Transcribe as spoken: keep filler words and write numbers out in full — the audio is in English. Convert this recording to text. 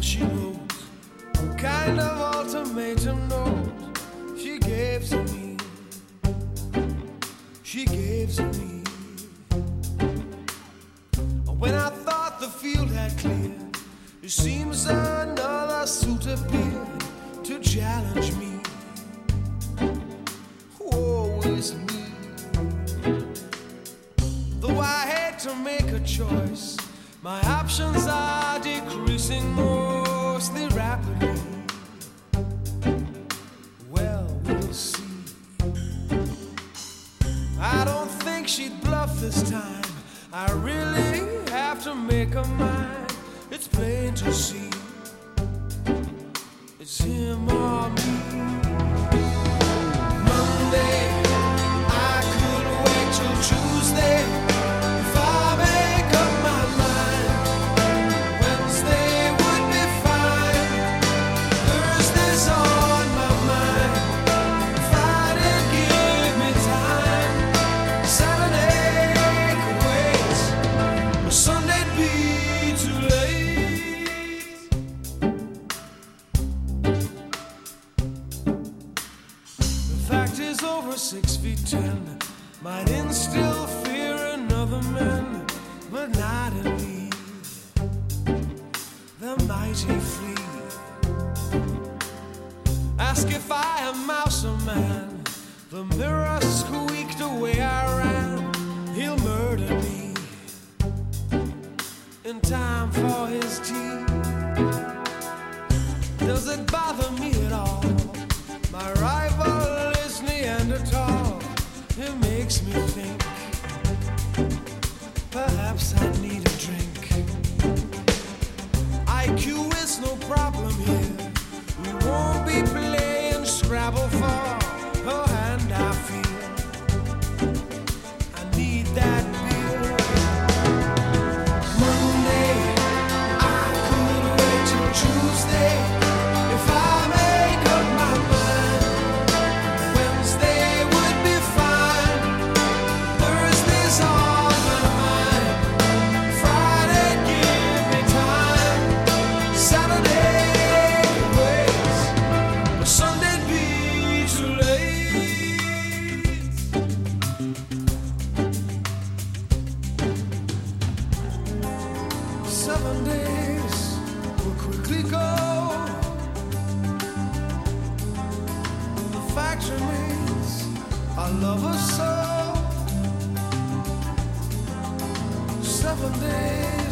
she wrote, what kind of ultimatum note she gave to me. She gave to me. When I thought the field had cleared, it seems another suit appeared to challenge me. Woe is me. Though I hate to make a choice, my options are decreasing mostly rapidly. Well, we'll see. I don't think she'd bluff this time. I really have to make a mind. It's plain to see. It's him or me. Monday, I could wait till Tuesday. If I make up my mind, Wednesday would be fine. Thursday's on my mind. Friday, give me time. Saturday could wait, but Sunday'd be too late. The fact is, over six feet ten might instill fear in other men, but not in me. The mighty flee. Ask if I am mouse or man. The mirror squeaked the way I ran. He'll murder me in time for his tea. Does it bother me at all? My rival is Neanderthal. It makes me think perhaps I need a drink. I Q is no problem here. We won't be playing Scrabble for her hand, I feel. I need that beer. Monday, I could wait till Tuesday. If I make up my mind, Wednesday would be fine. Thursday's on my mind. Friday, give me time. Saturday waits, but Sunday'd be too late. Seven days will quickly go. The fact remains, I love her so. Seven days.